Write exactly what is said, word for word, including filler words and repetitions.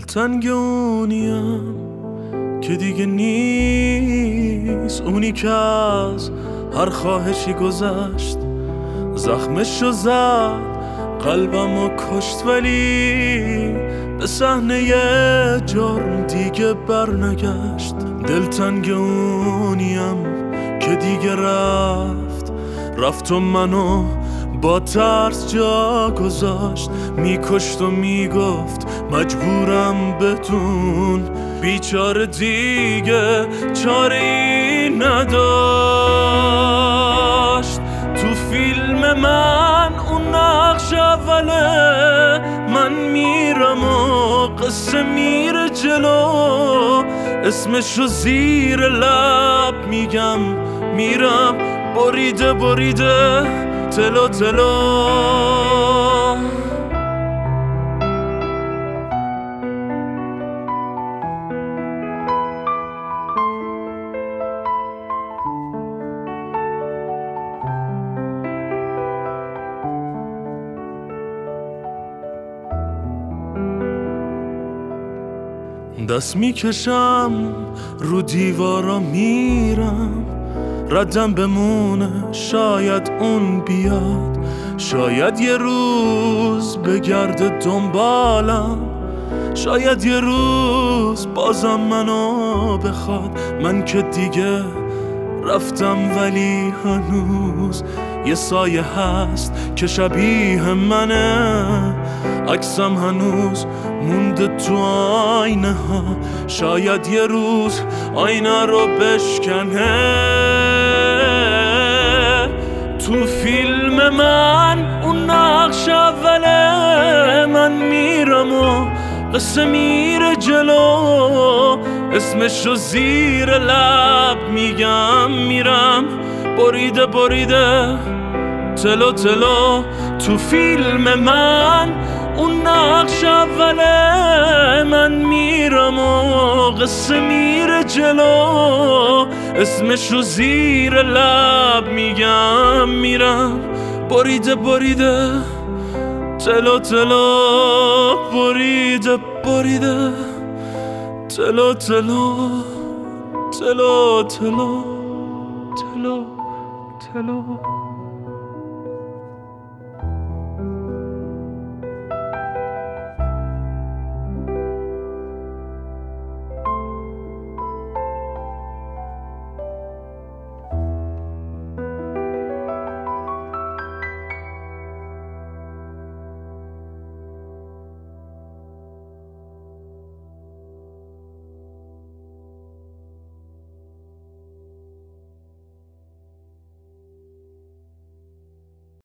دلتنگ اونیم که دیگه نیست، اونی که از هر خواهشی گذشت، زخمشو زد قلبمو کشت، ولی به صحنه جرم دیگه برنگشت. دلتنگ اونیم که دیگه رفت رفت و منو با ترس جا گذاشت، میکشت و میگفت مجبورم بتون، بیچاره دیگه چاره ای نداشت. تو فیلم من اون نقش اوله، من میرم و قصه میره جلو، اسمشو زیر لب میگم میرم، بریده بریده تلو تلو. دست میکشم رو دیوارا میرم، ردم بمونه شاید اون بیاد، شاید یه روز بگرده دنبالم، شاید یه روز بازم منو بخواد. من که دیگه رفتم ولی هنوز یه سایه هست که شبیه منه، عکسم هنوز مونده تو آینه ها، شاید یه روز آینه رو بشکنه. تو فیلم من اون نقش اوله، من میرم و قصه میره جلو، اسمشو زیر لب میگم میرم، بریده بریده تلو تلو. تو فیلم من اون نقش اوله، من میرم و قصه میره جلو، اسمشو زیر لب میگم میرم، بریده بریده تلو تلو، بریده بریده تلو تلو تلو تلو تلو تلو.